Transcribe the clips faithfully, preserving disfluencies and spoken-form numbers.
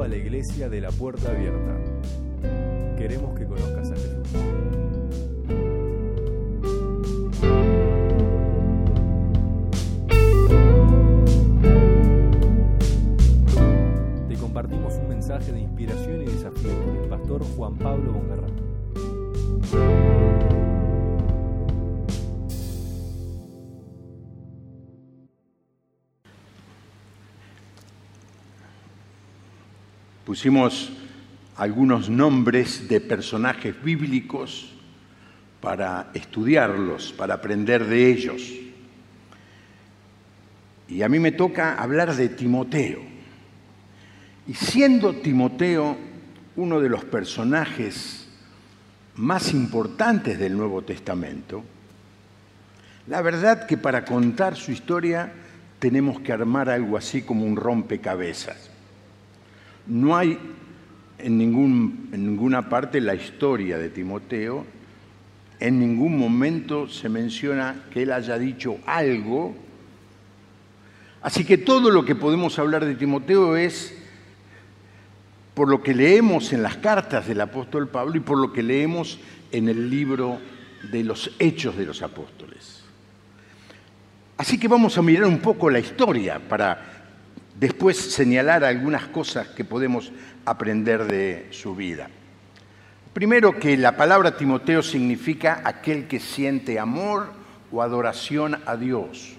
la Iglesia de la Puerta Abierta. Queremos que conozcas a Jesús. Te compartimos un mensaje de inspiración y desafío por el pastor Juan Pablo Bongarrán. Pusimos algunos nombres de personajes bíblicos para estudiarlos, para aprender de ellos. Y a mí me toca hablar de Timoteo. Y siendo Timoteo uno de los personajes más importantes del Nuevo Testamento, la verdad que para contar su historia tenemos que armar algo así como un rompecabezas. No hay en, ningún, en ninguna parte la historia de Timoteo, en ningún momento se menciona que él haya dicho algo. Así que todo lo que podemos hablar de Timoteo es por lo que leemos en las cartas del apóstol Pablo y por lo que leemos en el libro de los Hechos de los Apóstoles. Así que vamos a mirar un poco la historia para después señalar algunas cosas que podemos aprender de su vida. Primero, que la palabra Timoteo significa aquel que siente amor o adoración a Dios.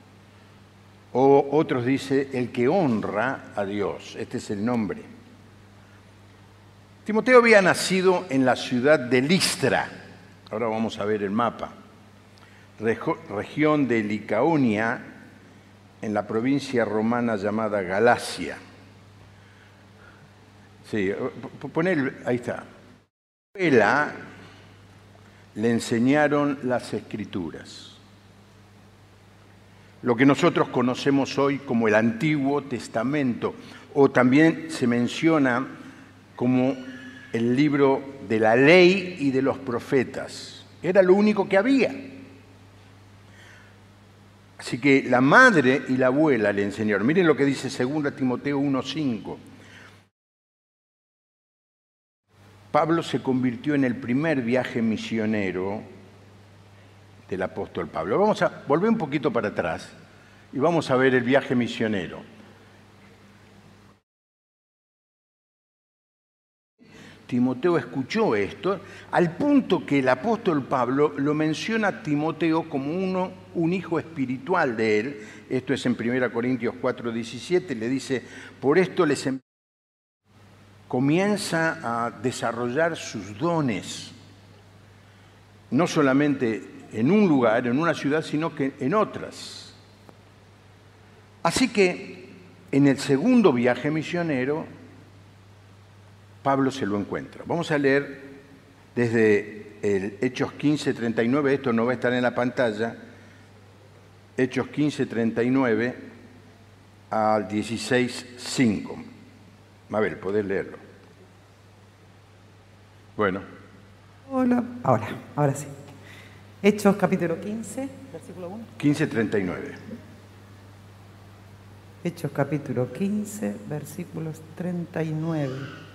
O otros dicen el que honra a Dios. Este es el nombre. Timoteo había nacido en la ciudad de Listra. Ahora vamos a ver el mapa. Región de Licaonia, en la provincia romana llamada Galacia. Sí, poner, ahí está. A le enseñaron las Escrituras, lo que nosotros conocemos hoy como el Antiguo Testamento, o también se menciona como el libro de la ley y de los profetas. Era lo único que había. Así que la madre y la abuela le enseñaron. Miren lo que dice segunda Timoteo uno cinco. Pablo se convirtió en el primer viaje misionero del apóstol Pablo. Vamos a volver un poquito para atrás y vamos a ver el viaje misionero. Timoteo escuchó esto, al punto que el apóstol Pablo lo menciona a Timoteo como uno, un hijo espiritual de él. Esto es en primera Corintios cuatro diecisiete, le dice, por esto les envío. Comienza a desarrollar sus dones, no solamente en un lugar, en una ciudad, sino que en otras. Así que en el segundo viaje misionero, Pablo se lo encuentra. Vamos a leer desde el Hechos quince treinta y nueve, esto no va a estar en la pantalla, Hechos quince treinta y nueve al dieciséis cinco. Mabel, podés leerlo. Bueno. Hola. Ahora, ahora sí. Hechos capítulo quince, versículo uno. quince treinta y nueve. Hechos capítulo quince, versículos treinta y nueve.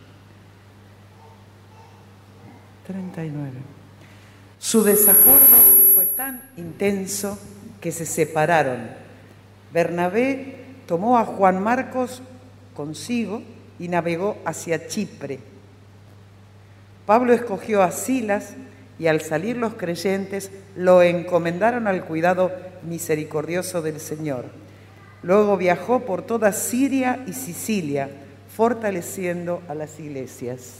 treinta y nueve. Su desacuerdo fue tan intenso que se separaron. Bernabé tomó a Juan Marcos consigo y navegó hacia Chipre. Pablo escogió a Silas y al salir los creyentes lo encomendaron al cuidado misericordioso del Señor. Luego viajó por toda Siria y Sicilia, fortaleciendo a las iglesias.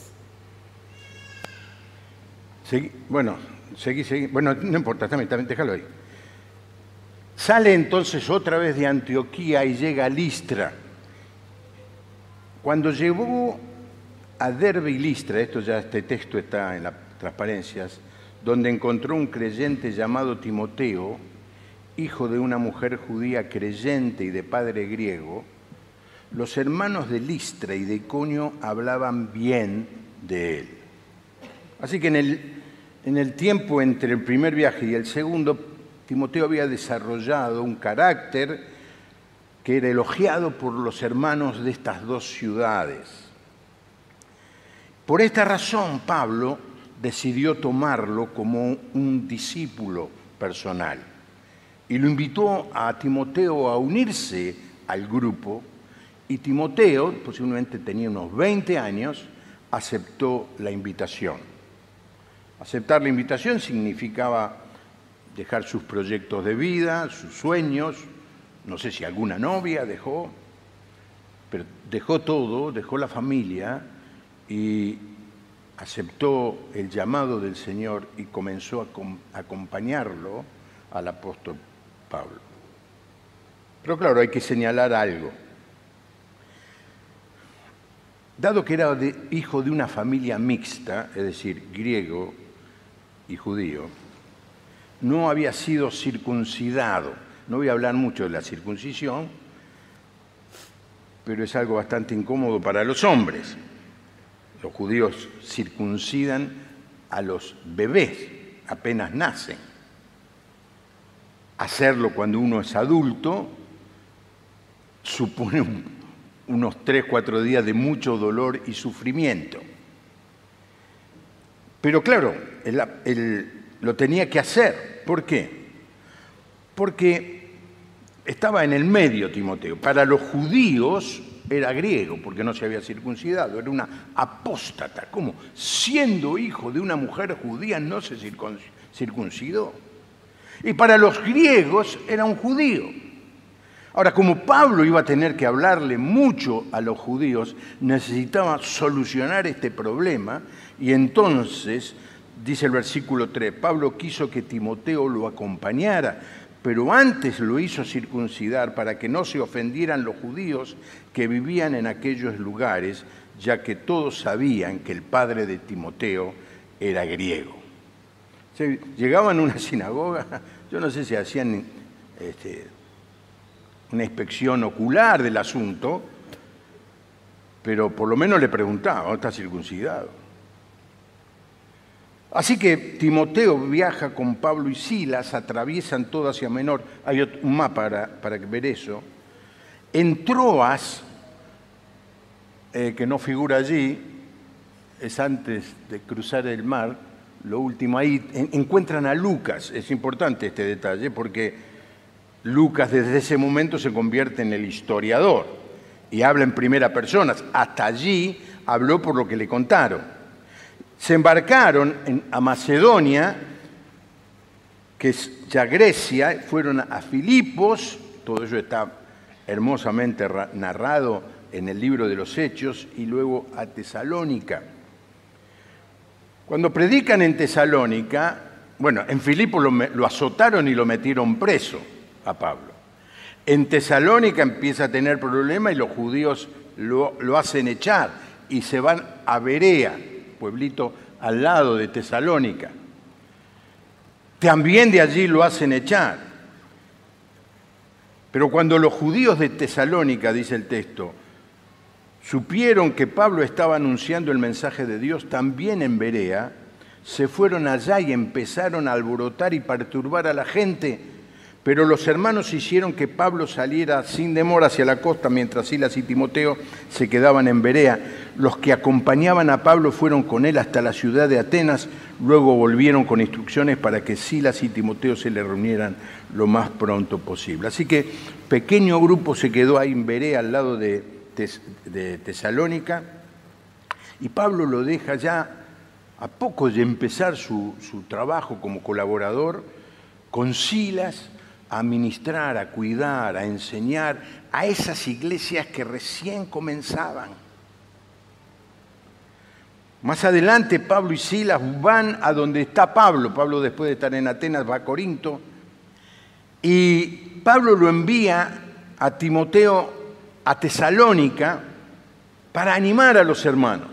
Segui, bueno, seguí, seguí. Bueno, no importa, también, también, déjalo ahí. Sale entonces otra vez de Antioquía y llega a Listra. Cuando llegó a Derbe y Listra, esto ya, este texto está en las transparencias, donde encontró un creyente llamado Timoteo, hijo de una mujer judía creyente y de padre griego, los hermanos de Listra y de Iconio hablaban bien de él. Así que en el, en el tiempo entre el primer viaje y el segundo, Timoteo había desarrollado un carácter que era elogiado por los hermanos de estas dos ciudades. Por esta razón, Pablo decidió tomarlo como un discípulo personal y lo invitó a Timoteo a unirse al grupo, y Timoteo, posiblemente tenía unos veinte años, aceptó la invitación. Aceptar la invitación significaba dejar sus proyectos de vida, sus sueños, no sé si alguna novia dejó, pero dejó todo, dejó la familia y aceptó el llamado del Señor y comenzó a acompañarlo al apóstol Pablo. Pero claro, hay que señalar algo. Dado que era de, hijo de una familia mixta, es decir, griego y judío, no había sido circuncidado. No voy a hablar mucho de la circuncisión, pero es algo bastante incómodo para los hombres. Los judíos circuncidan a los bebés apenas nacen. Hacerlo cuando uno es adulto supone un, unos tres, cuatro días de mucho dolor y sufrimiento. Pero claro, él, él lo tenía que hacer. ¿Por qué? Porque estaba en el medio Timoteo. Para los judíos era griego, porque no se había circuncidado, era una apóstata. ¿Cómo? Siendo hijo de una mujer judía no se circuncidó. Y para los griegos era un judío. Ahora, como Pablo iba a tener que hablarle mucho a los judíos, necesitaba solucionar este problema, y entonces, dice el versículo tres, Pablo quiso que Timoteo lo acompañara, pero antes lo hizo circuncidar para que no se ofendieran los judíos que vivían en aquellos lugares, ya que todos sabían que el padre de Timoteo era griego. O sea, llegaban a una sinagoga, yo no sé si hacían este, una inspección ocular del asunto, pero por lo menos le preguntaban, ¿está circuncidado? Así que Timoteo viaja con Pablo y Silas, atraviesan todo Asia Menor. Hay un mapa para, para ver eso. En Troas, eh, que no figura allí, es antes de cruzar el mar, lo último ahí, en, encuentran a Lucas. Es importante este detalle porque Lucas desde ese momento se convierte en el historiador y habla en primera persona. Hasta allí habló por lo que le contaron. Se embarcaron en, a Macedonia, que es ya Grecia, fueron a Filipos, todo eso está hermosamente narrado en el libro de los Hechos, y luego a Tesalónica. Cuando predican en Tesalónica, bueno, en Filipos lo, lo azotaron y lo metieron preso a Pablo. En Tesalónica empieza a tener problemas y los judíos lo, lo hacen echar y se van a Berea, pueblito al lado de Tesalónica. También de allí lo hacen echar. Pero cuando los judíos de Tesalónica, dice el texto, supieron que Pablo estaba anunciando el mensaje de Dios también en Berea, se fueron allá y empezaron a alborotar y perturbar a la gente. Pero los hermanos hicieron que Pablo saliera sin demora hacia la costa, mientras Silas y Timoteo se quedaban en Berea. Los que acompañaban a Pablo fueron con él hasta la ciudad de Atenas, luego volvieron con instrucciones para que Silas y Timoteo se le reunieran lo más pronto posible. Así que pequeño grupo se quedó ahí en Berea, al lado de, Tes, de Tesalónica, y Pablo lo deja ya a poco de empezar su, su trabajo como colaborador con Silas, a ministrar, a cuidar, a enseñar a esas iglesias que recién comenzaban. Más adelante Pablo y Silas van a donde está Pablo. Pablo, después de estar en Atenas, va a Corinto, y Pablo lo envía a Timoteo a Tesalónica para animar a los hermanos.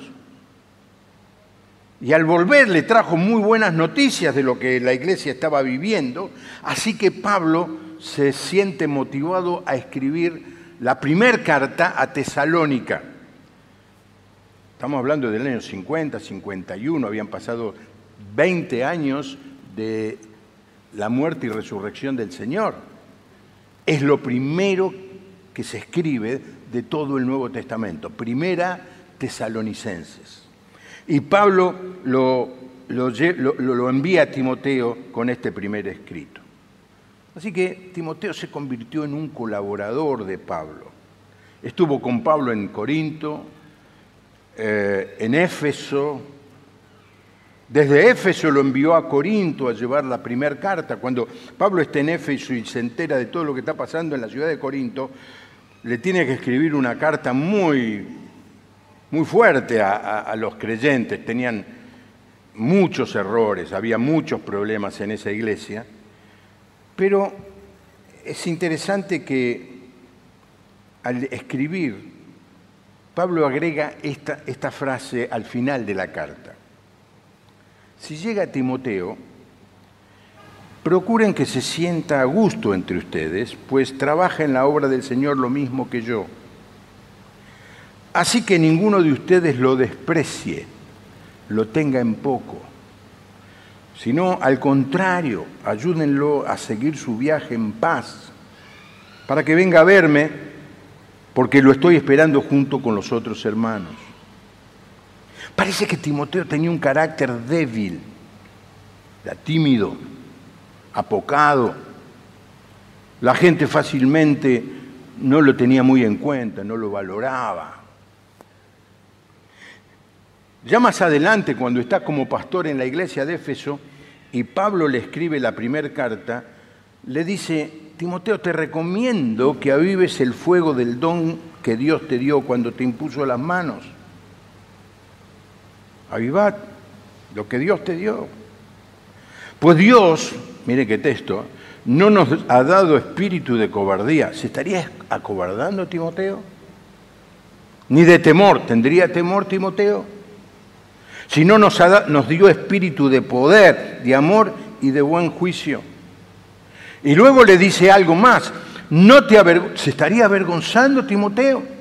Y al volver le trajo muy buenas noticias de lo que la iglesia estaba viviendo, así que Pablo se siente motivado a escribir la primera carta a Tesalónica. Estamos hablando del año cincuenta, cincuenta y uno, habían pasado veinte años de la muerte y resurrección del Señor. Es lo primero que se escribe de todo el Nuevo Testamento, Primera Tesalonicenses. Y Pablo lo, lo, lo, lo envía a Timoteo con este primer escrito. Así que Timoteo se convirtió en un colaborador de Pablo. Estuvo con Pablo en Corinto, eh, en Éfeso. Desde Éfeso lo envió a Corinto a llevar la primera carta. Cuando Pablo está en Éfeso y se entera de todo lo que está pasando en la ciudad de Corinto, le tiene que escribir una carta muy, muy fuerte a, a, a los creyentes. Tenían muchos errores, había muchos problemas en esa iglesia. Pero es interesante que al escribir, Pablo agrega esta, esta frase al final de la carta. Si llega Timoteo, procuren que se sienta a gusto entre ustedes, pues trabaja en la obra del Señor lo mismo que yo. Así que ninguno de ustedes lo desprecie, lo tenga en poco, sino al contrario, ayúdenlo a seguir su viaje en paz, para que venga a verme, porque lo estoy esperando junto con los otros hermanos. Parece que Timoteo tenía un carácter débil, era tímido, apocado. La gente fácilmente no lo tenía muy en cuenta, no lo valoraba. Ya más adelante, cuando está como pastor en la iglesia de Éfeso y Pablo le escribe la primera carta, le dice: Timoteo, te recomiendo que avives el fuego del don que Dios te dio cuando te impuso las manos. Avivad lo que Dios te dio. Pues Dios, mire qué texto, no nos ha dado espíritu de cobardía. ¿Se estaría acobardando Timoteo? Ni de temor. ¿Tendría temor Timoteo? Si no nos, ha, nos dio espíritu de poder, de amor y de buen juicio. Y luego le dice algo más. No te averg- ¿Se estaría avergonzando Timoteo?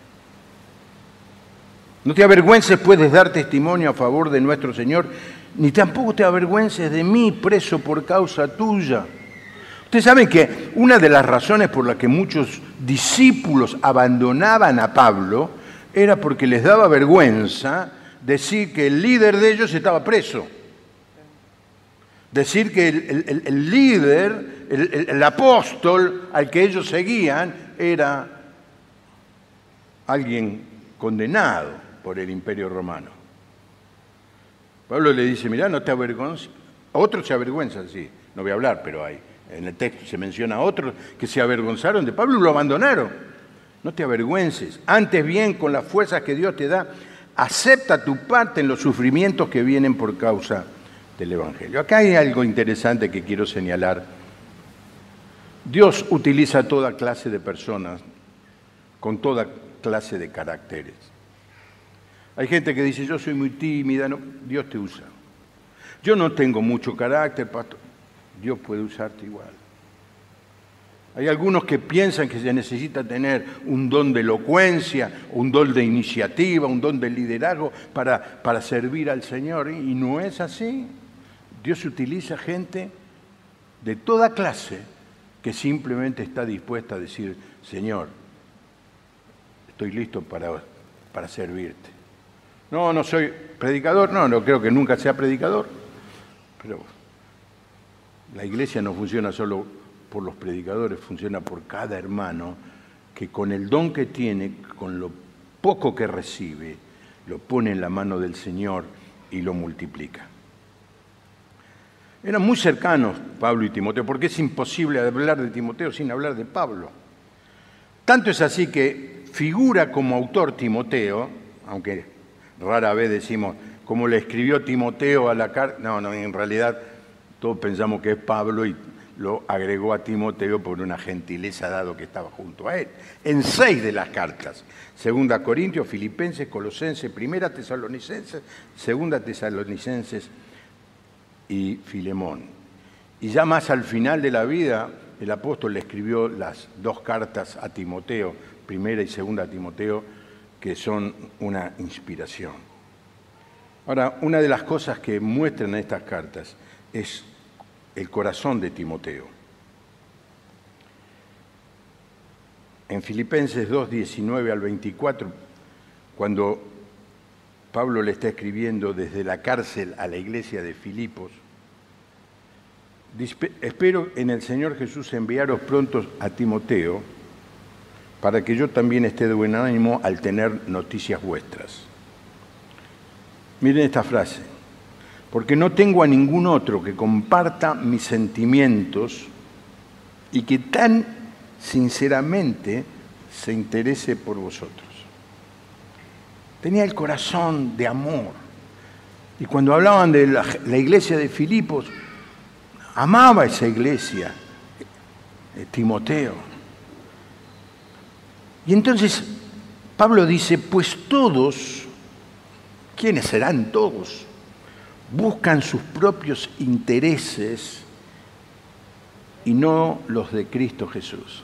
No te avergüences, puedes dar testimonio a favor de nuestro Señor, ni tampoco te avergüences de mí, preso por causa tuya. Ustedes saben que una de las razones por las que muchos discípulos abandonaban a Pablo era porque les daba vergüenza decir que el líder de ellos estaba preso. Decir que el, el, el líder, el, el, el apóstol al que ellos seguían era alguien condenado por el Imperio Romano. Pablo le dice: mirá, no te avergonces. Otros se avergüenzan, sí, no voy a hablar, pero hay. En el texto se menciona a otros que se avergonzaron de Pablo y lo abandonaron. No te avergüences. Antes bien, con las fuerzas que Dios te da, acepta tu parte en los sufrimientos que vienen por causa del Evangelio. Acá hay algo interesante que quiero señalar. Dios utiliza toda clase de personas con toda clase de caracteres. Hay gente que dice: yo soy muy tímida. No, Dios te usa. Yo no tengo mucho carácter, pastor. Dios puede usarte igual. Hay algunos que piensan que se necesita tener un don de elocuencia, un don de iniciativa, un don de liderazgo para, para servir al Señor. Y no es así. Dios utiliza gente de toda clase que simplemente está dispuesta a decir: Señor, estoy listo para, para servirte. No, no soy predicador, no, no creo que nunca sea predicador, pero la iglesia no funciona solo por los predicadores, funciona por cada hermano que con el don que tiene, con lo poco que recibe, lo pone en la mano del Señor y lo multiplica. Eran muy cercanos Pablo y Timoteo, porque es imposible hablar de Timoteo sin hablar de Pablo. Tanto es así que figura como autor Timoteo, aunque rara vez decimos como le escribió Timoteo a la carta. No, no, en realidad todos pensamos que es Pablo y lo agregó a Timoteo por una gentileza dado que estaba junto a él. En seis de las cartas, Segunda Corintios, Filipenses, Colosenses, Primera Tesalonicenses, Segunda Tesalonicenses y Filemón. Y ya más al final de la vida, el apóstol le escribió las dos cartas a Timoteo, Primera y Segunda Timoteo, que son una inspiración. Ahora, una de las cosas que muestran estas cartas es el corazón de Timoteo. En Filipenses dos, diecinueve al veinticuatro, cuando Pablo le está escribiendo desde la cárcel a la iglesia de Filipos. Espero en el Señor Jesús enviaros pronto a Timoteo para que yo también esté de buen ánimo al tener noticias vuestras. Miren esta frase: porque no tengo a ningún otro que comparta mis sentimientos y que tan sinceramente se interese por vosotros. Tenía el corazón de amor. Y cuando hablaban de la, la iglesia de Filipos, amaba esa iglesia, eh, Timoteo. Y entonces Pablo dice, pues todos, ¿quiénes serán todos? Buscan sus propios intereses y no los de Cristo Jesús.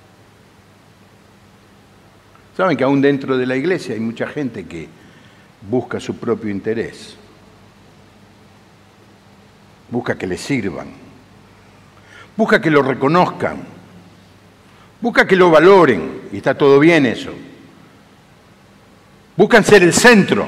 Saben que aún dentro de la iglesia hay mucha gente que busca su propio interés, busca que le sirvan, busca que lo reconozcan, busca que lo valoren, y está todo bien eso. Buscan ser el centro.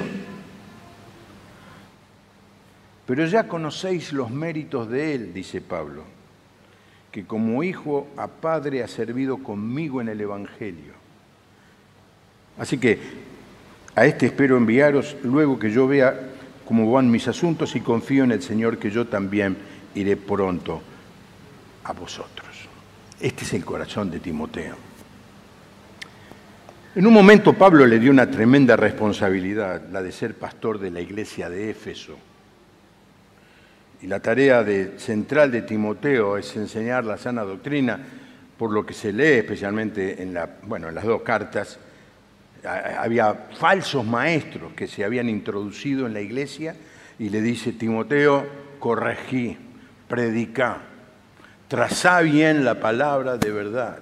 Pero ya conocéis los méritos de él, dice Pablo, que como hijo a padre ha servido conmigo en el Evangelio. Así que a este espero enviaros luego que yo vea cómo van mis asuntos y confío en el Señor que yo también iré pronto a vosotros. Este es el corazón de Timoteo. En un momento Pablo le dio una tremenda responsabilidad, la de ser pastor de la iglesia de Éfeso. Y la tarea de, central de Timoteo es enseñar la sana doctrina, por lo que se lee especialmente en, la, bueno, en las dos cartas. Había falsos maestros que se habían introducido en la iglesia y le dice, Timoteo, corregí, predicá, trazá bien la palabra de verdad.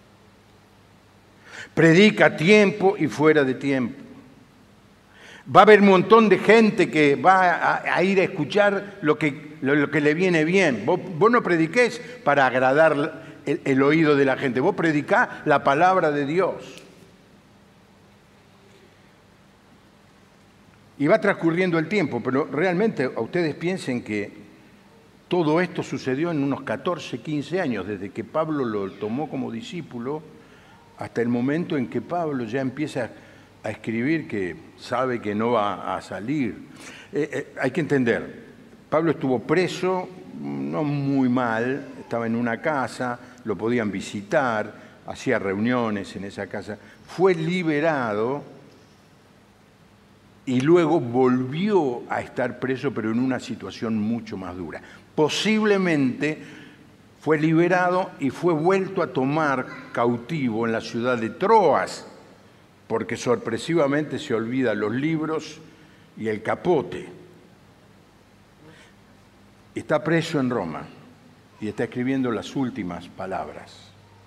Predica a tiempo y fuera de tiempo. Va a haber un montón de gente que va a, a ir a escuchar lo que, lo, lo que le viene bien. Vos, vos no prediqués para agradar el, el oído de la gente, vos predicá la palabra de Dios. Y va transcurriendo el tiempo, pero realmente a ustedes piensen que todo esto sucedió en unos catorce, quince años, desde que Pablo lo tomó como discípulo hasta el momento en que Pablo ya empieza a escribir que sabe que no va a salir. Eh, eh, hay que entender, Pablo estuvo preso, no muy mal, estaba en una casa, lo podían visitar, hacía reuniones en esa casa, fue liberado y luego volvió a estar preso, pero en una situación mucho más dura. Posiblemente fue liberado y fue vuelto a tomar cautivo en la ciudad de Troas, porque sorpresivamente se olvida los libros y el capote. Está preso en Roma y está escribiendo las últimas palabras.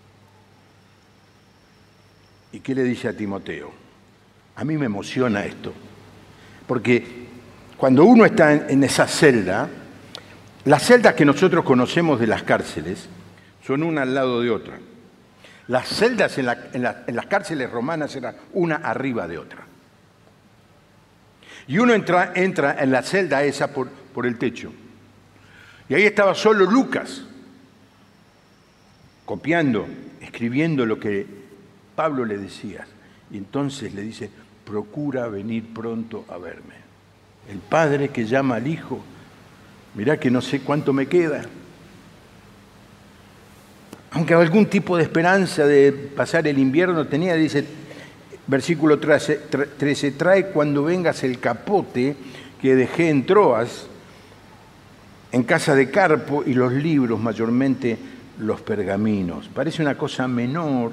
¿Y qué le dice a Timoteo? A mí me emociona esto. Porque cuando uno está en esa celda, las celdas que nosotros conocemos de las cárceles son una al lado de otra. Las celdas en, la, en, la, en las cárceles romanas eran una arriba de otra. Y uno entra, entra en la celda esa por, por el techo. Y ahí estaba solo Lucas, copiando, escribiendo lo que Pablo le decía. Y entonces le dice, procura venir pronto a verme. El padre que llama al hijo, mirá que no sé cuánto me queda. Aunque algún tipo de esperanza de pasar el invierno tenía, dice, versículo trece, trae cuando vengas el capote que dejé en Troas, en casa de Carpo, y los libros, mayormente los pergaminos. Parece una cosa menor,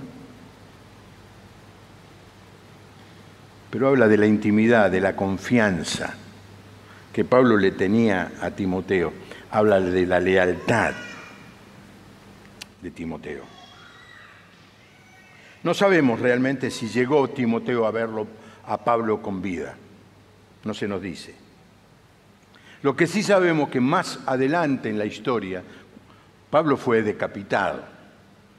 pero habla de la intimidad, de la confianza que Pablo le tenía a Timoteo. Habla de la lealtad de Timoteo. No sabemos realmente si llegó Timoteo a verlo a Pablo con vida. No se nos dice. Lo que sí sabemos que más adelante en la historia, Pablo fue decapitado.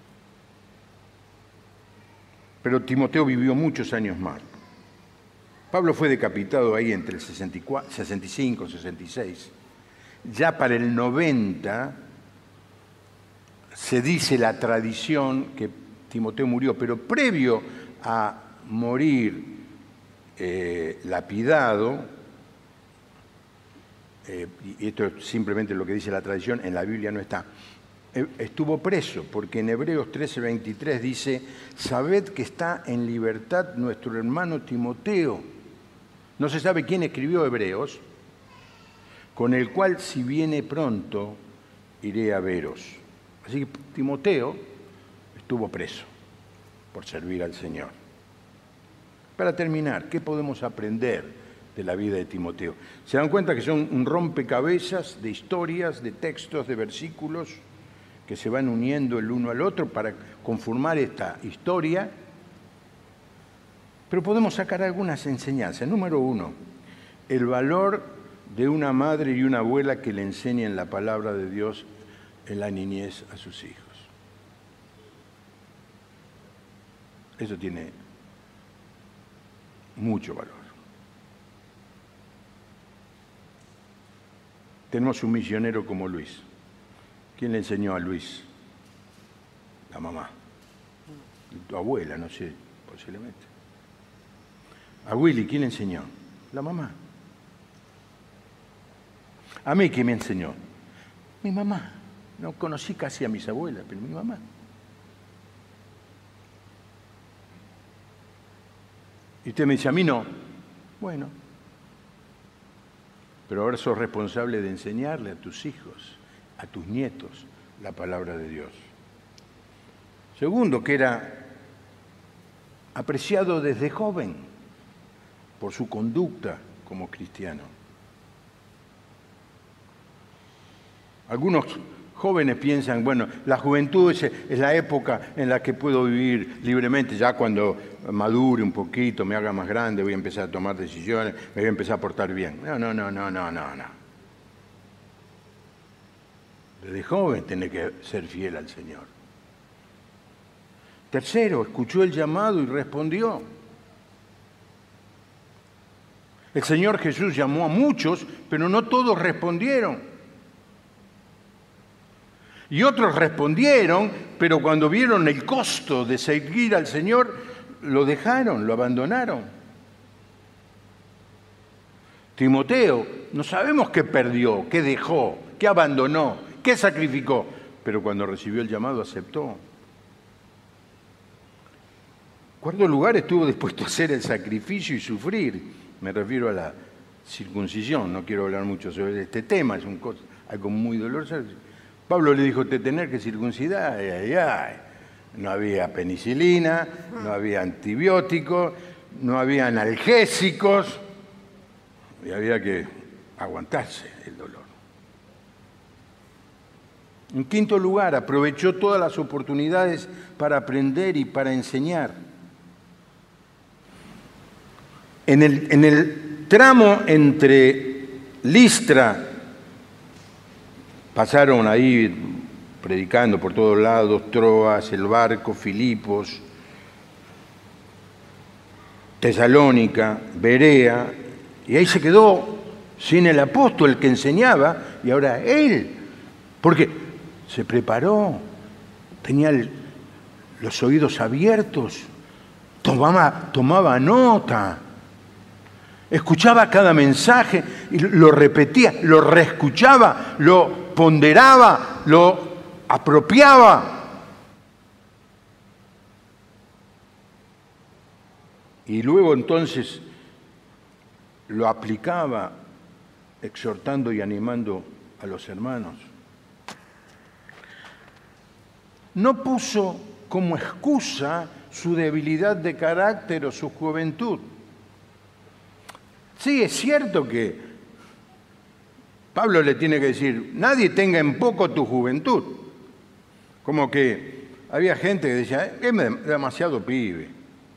Pero Timoteo vivió muchos años más. Pablo fue decapitado ahí entre el sesenta y cinco y sesenta y seis. Ya para el noventa se dice la tradición que Timoteo murió, pero previo a morir eh, lapidado, eh, y esto es simplemente lo que dice la tradición, en la Biblia no está, eh, estuvo preso, porque en Hebreos trece veintitrés dice: sabed que está en libertad nuestro hermano Timoteo. No se sabe quién escribió Hebreos, con el cual si viene pronto iré a veros. Así que Timoteo estuvo preso por servir al Señor. Para terminar, ¿qué podemos aprender de la vida de Timoteo? ¿Se dan cuenta que son un rompecabezas de historias, de textos, de versículos que se van uniendo el uno al otro para conformar esta historia? Pero podemos sacar algunas enseñanzas. Número uno, el valor de una madre y una abuela que le enseñen la palabra de Dios en la niñez a sus hijos. Eso tiene mucho valor. Tenemos un misionero como Luis. ¿Quién le enseñó a Luis? La mamá. Tu abuela, no sé, posiblemente. A Willy, ¿quién le enseñó? La mamá. A mí, ¿quién me enseñó? Mi mamá. No conocí casi a mis abuelas, pero mi mamá. Y usted me dice, a mí no. Bueno. Pero ahora sos responsable de enseñarle a tus hijos, a tus nietos, la palabra de Dios. Segundo, que era apreciado desde joven por su conducta como cristiano. Algunos jóvenes piensan, bueno, la juventud es, es la época en la que puedo vivir libremente. Ya cuando madure un poquito, me haga más grande, voy a empezar a tomar decisiones, me voy a empezar a portar bien. No, no, no, no, no, no, no. Desde joven tiene que ser fiel al Señor. Tercero, escuchó el llamado y respondió. El Señor Jesús llamó a muchos, pero no todos respondieron. Y otros respondieron, pero cuando vieron el costo de seguir al Señor, lo dejaron, lo abandonaron. Timoteo, no sabemos qué perdió, qué dejó, qué abandonó, qué sacrificó, pero cuando recibió el llamado aceptó. En cuarto lugar, estuvo dispuesto a hacer el sacrificio y sufrir. Me refiero a la circuncisión, no quiero hablar mucho sobre este tema, es un cosa, algo muy doloroso. Pablo le dijo, te tenés que circuncidar, ay, ay, ay. No había penicilina, no había antibióticos, no había analgésicos, y había que aguantarse el dolor. En quinto lugar, aprovechó todas las oportunidades para aprender y para enseñar. En el, en el tramo entre Listra, pasaron ahí predicando por todos lados, Troas, el barco, Filipos, Tesalónica, Berea, y ahí se quedó sin el apóstol, el que enseñaba, y ahora él, porque se preparó, tenía el, los oídos abiertos, tomaba, tomaba nota, escuchaba cada mensaje y lo repetía, lo reescuchaba, lo ponderaba, lo apropiaba. Y luego entonces lo aplicaba, exhortando y animando a los hermanos. No puso como excusa su debilidad de carácter o su juventud. Sí, es cierto que Pablo le tiene que decir, nadie tenga en poco tu juventud. Como que había gente que decía, es demasiado pibe.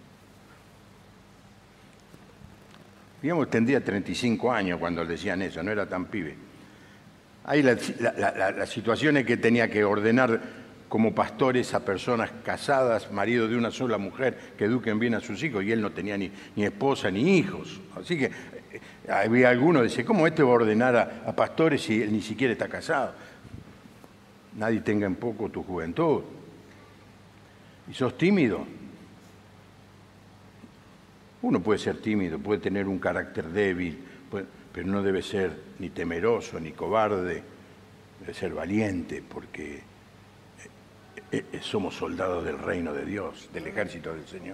Digamos, tendría treinta y cinco años cuando le decían eso, no era tan pibe. Ahí la, la, la, la situación es que tenía que ordenar como pastores a personas casadas, maridos de una sola mujer, que eduquen bien a sus hijos, y él no tenía ni, ni esposa ni hijos. Así que eh, había algunos que decían, ¿cómo este va a ordenar a, a pastores si él ni siquiera está casado? Nadie tenga en poco tu juventud. ¿Y sos tímido? Uno puede ser tímido, puede tener un carácter débil, puede, pero no debe ser ni temeroso ni cobarde, debe ser valiente, porque eh, eh, somos soldados del reino de Dios, del ejército del Señor.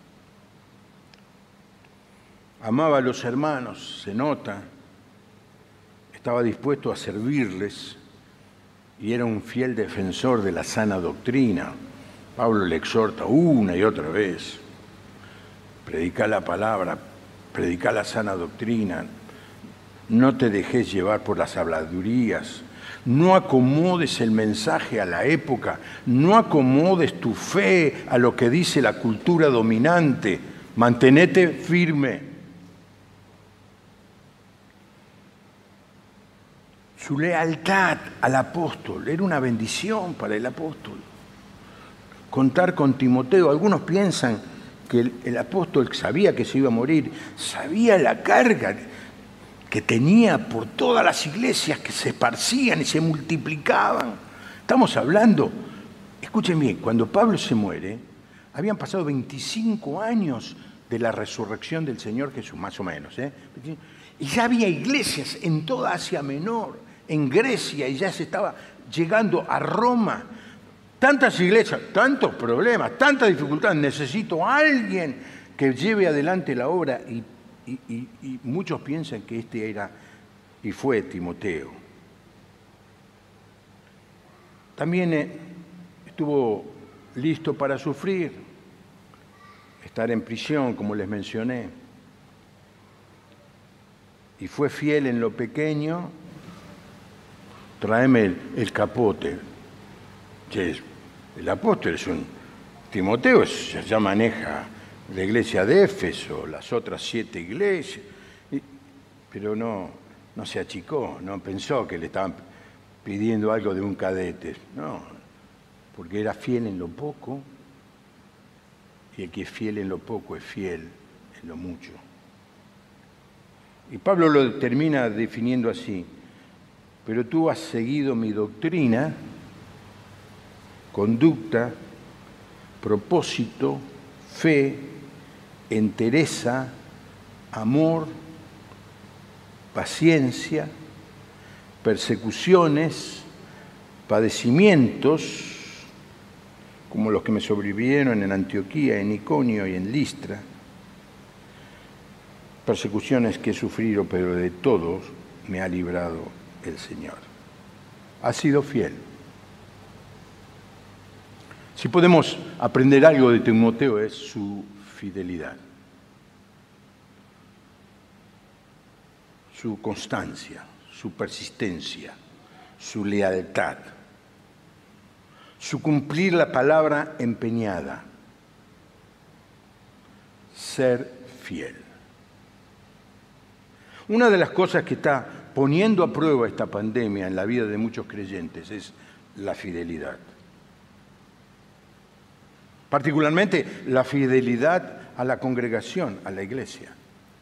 Amaba a los hermanos, se nota, estaba dispuesto a servirles y era un fiel defensor de la sana doctrina. Pablo le exhorta una y otra vez: predica la palabra, predica la sana doctrina, no te dejes llevar por las habladurías, no acomodes el mensaje a la época, no acomodes tu fe a lo que dice la cultura dominante, mantenete firme. Su lealtad al apóstol era una bendición para el apóstol. Contar con Timoteo, algunos piensan que el, el apóstol sabía que se iba a morir, sabía la carga que tenía por todas las iglesias que se esparcían y se multiplicaban. Estamos hablando, escuchen bien, cuando Pablo se muere, habían pasado veinticinco años de la resurrección del Señor Jesús, más o menos, ¿eh? Y ya había iglesias en toda Asia Menor, en Grecia, y ya se estaba llegando a Roma. Tantas iglesias, tantos problemas, tantas dificultades. Necesito a alguien que lleve adelante la obra. Y, y, y, y muchos piensan que este era y fue Timoteo. También eh, estuvo listo para sufrir, estar en prisión, como les mencioné. Y fue fiel en lo pequeño. Tráeme el, el capote. Che, el apóstol es un... Timoteo es, ya maneja la iglesia de Éfeso, las otras siete iglesias, y, pero no, no se achicó, no pensó que le estaban pidiendo algo de un cadete. No, porque era fiel en lo poco, y el que es fiel en lo poco es fiel en lo mucho. Y Pablo lo termina definiendo así: pero tú has seguido mi doctrina, conducta, propósito, fe, entereza, amor, paciencia, persecuciones, padecimientos, como los que me sobrevivieron en Antioquía, en Iconio y en Listra, persecuciones que he sufrido, pero de todos me ha librado el Señor. Ha sido fiel. Si podemos aprender algo de Timoteo es su fidelidad, su constancia, su persistencia, su lealtad, su cumplir la palabra empeñada, ser fiel. Una de las cosas que está poniendo a prueba esta pandemia en la vida de muchos creyentes es la fidelidad. Particularmente la fidelidad a la congregación, a la iglesia.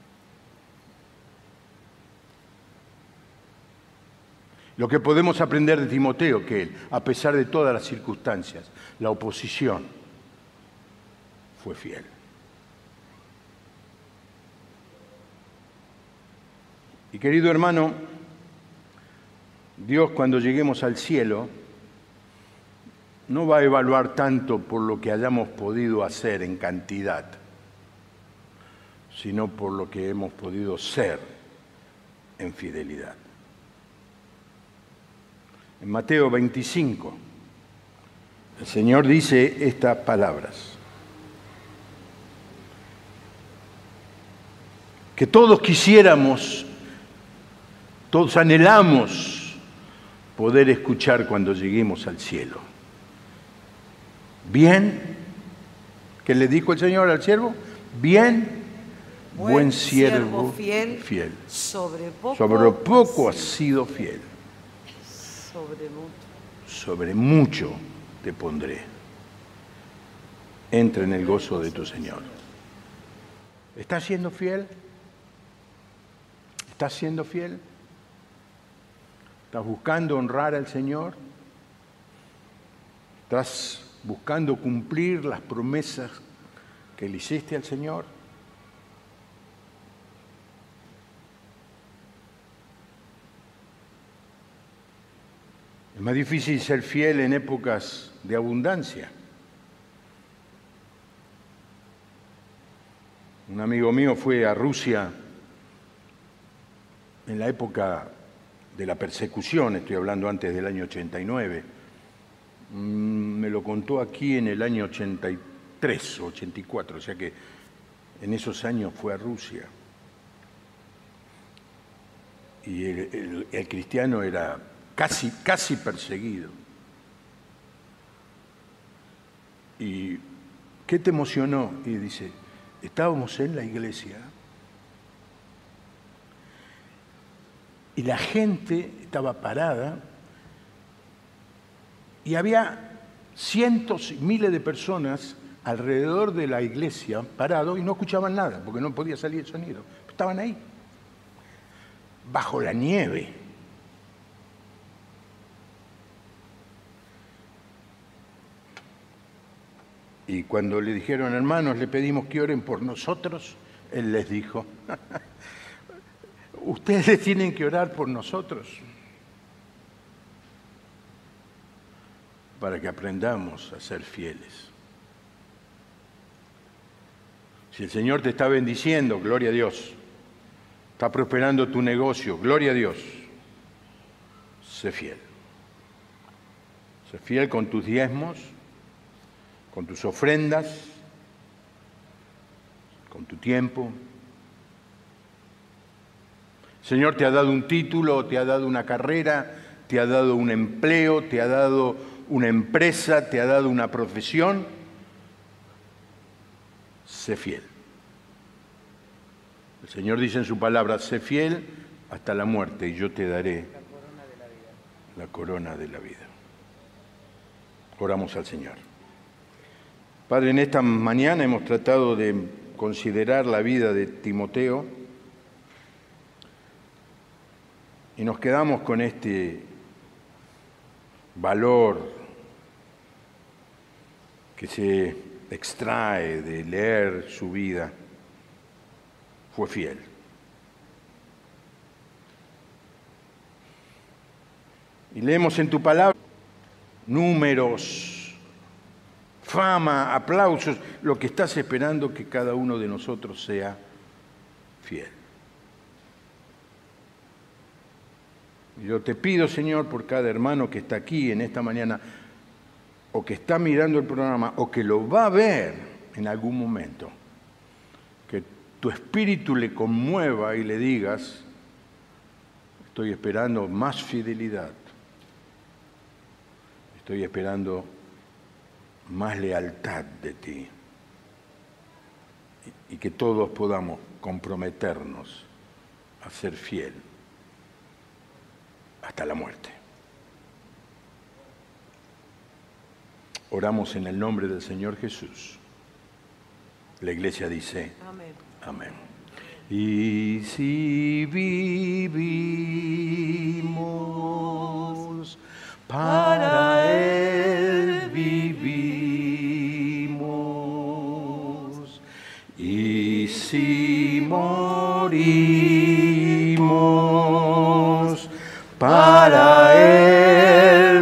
Lo que podemos aprender de Timoteo, que él, a pesar de todas las circunstancias, la oposición, fue fiel. Y querido hermano, Dios, cuando lleguemos al cielo, no va a evaluar tanto por lo que hayamos podido hacer en cantidad, sino por lo que hemos podido ser en fidelidad. En Mateo veinticinco, el Señor dice estas palabras: que todos quisiéramos, todos anhelamos poder escuchar cuando lleguemos al cielo. Bien, ¿qué le dijo el Señor al siervo? Bien, buen, buen siervo, fiel, fiel. Sobre poco, sobre poco has sido fiel. Sobre mucho. Sobre mucho te pondré. Entra en el gozo de tu Señor. ¿Estás siendo fiel? ¿Estás siendo fiel? ¿Estás buscando honrar al Señor? ¿Estás buscando cumplir las promesas que le hiciste al Señor? Es más difícil ser fiel en épocas de abundancia. Un amigo mío fue a Rusia en la época de la persecución, estoy hablando antes del año ochenta y nueve. Me lo contó aquí en el año ochenta y tres o ochenta y cuatro, o sea que en esos años fue a Rusia. Y el, el, el cristiano era casi, casi perseguido. ¿Y qué te emocionó? Y dice, estábamos en la iglesia y la gente estaba parada y había cientos y miles de personas alrededor de la iglesia parados y no escuchaban nada porque no podía salir el sonido. Estaban ahí, bajo la nieve. Y cuando le dijeron, hermanos, le pedimos que oren por nosotros, él les dijo, ustedes tienen que orar por nosotros para que aprendamos a ser fieles. Si el Señor te está bendiciendo, gloria a Dios. Está prosperando tu negocio, gloria a Dios. Sé fiel. Sé fiel con tus diezmos, con tus ofrendas, con tu tiempo. El Señor te ha dado un título, te ha dado una carrera, te ha dado un empleo, te ha dado una empresa, te ha dado una profesión. Sé fiel. El Señor dice en su palabra, sé fiel hasta la muerte y yo te daré la corona de la vida. La corona de la vida. Oramos al Señor. Padre, en esta mañana hemos tratado de considerar la vida de Timoteo y nos quedamos con este valor que se extrae de leer su vida. Fue fiel. Y leemos en tu palabra números, fama, aplausos, lo que estás esperando que cada uno de nosotros sea fiel. Y yo te pido, Señor, por cada hermano que está aquí en esta mañana, o que está mirando el programa, o que lo va a ver en algún momento, que tu espíritu le conmueva y le digas, estoy esperando más fidelidad, estoy esperando más lealtad de ti, y que todos podamos comprometernos a ser fiel hasta la muerte. Oramos en el nombre del Señor Jesús. La iglesia dice, amén. Amén. Y si vivimos, para Él vivimos. Y si morimos, para Él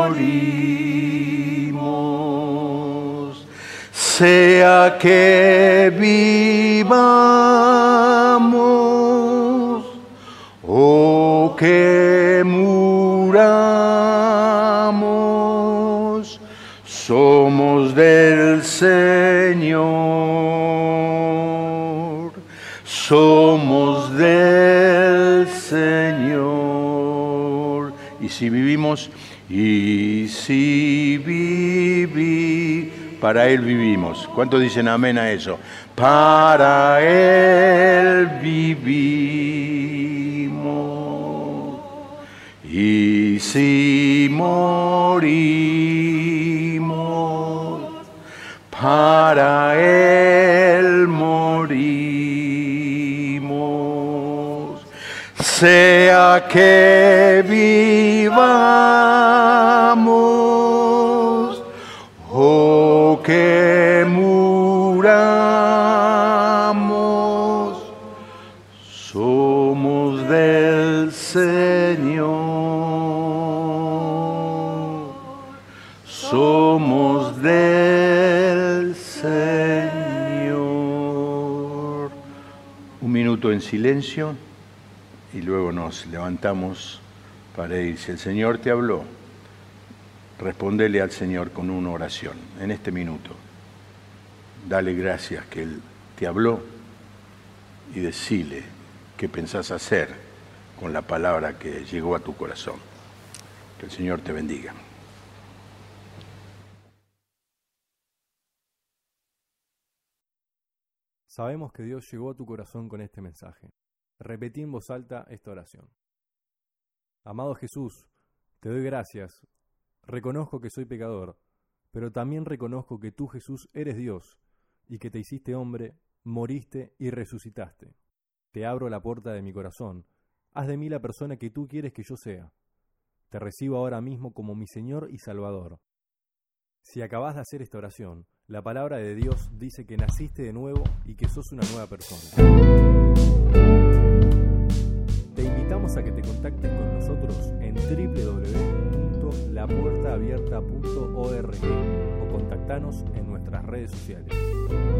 morimos. Sea que vivamos o que muramos, somos del Señor, somos del Señor. Y si vivimos, y si vivimos, para Él vivimos. ¿Cuántos dicen amén a eso? Para Él vivimos. Y si morimos, para Él morimos, sea que vivamos o que muramos, somos del Señor, somos del Señor. Un minuto en silencio y luego nos levantamos para ir. Si el Señor te habló, respondele al Señor con una oración en este minuto. Dale gracias que Él te habló y decile qué pensás hacer con la palabra que llegó a tu corazón. Que el Señor te bendiga. Sabemos que Dios llegó a tu corazón con este mensaje. Repetí en voz alta esta oración. Amado Jesús, te doy gracias. Reconozco que soy pecador, pero también reconozco que tú, Jesús, eres Dios y que te hiciste hombre, moriste y resucitaste. Te abro la puerta de mi corazón. Haz de mí la persona que tú quieres que yo sea. Te recibo ahora mismo como mi Señor y Salvador. Si acabas de hacer esta oración, la palabra de Dios dice que naciste de nuevo y que sos una nueva persona. Te invitamos a que te contactes con nosotros en doble u doble u doble u punto la puerta abierta punto org o contactanos en nuestras redes sociales.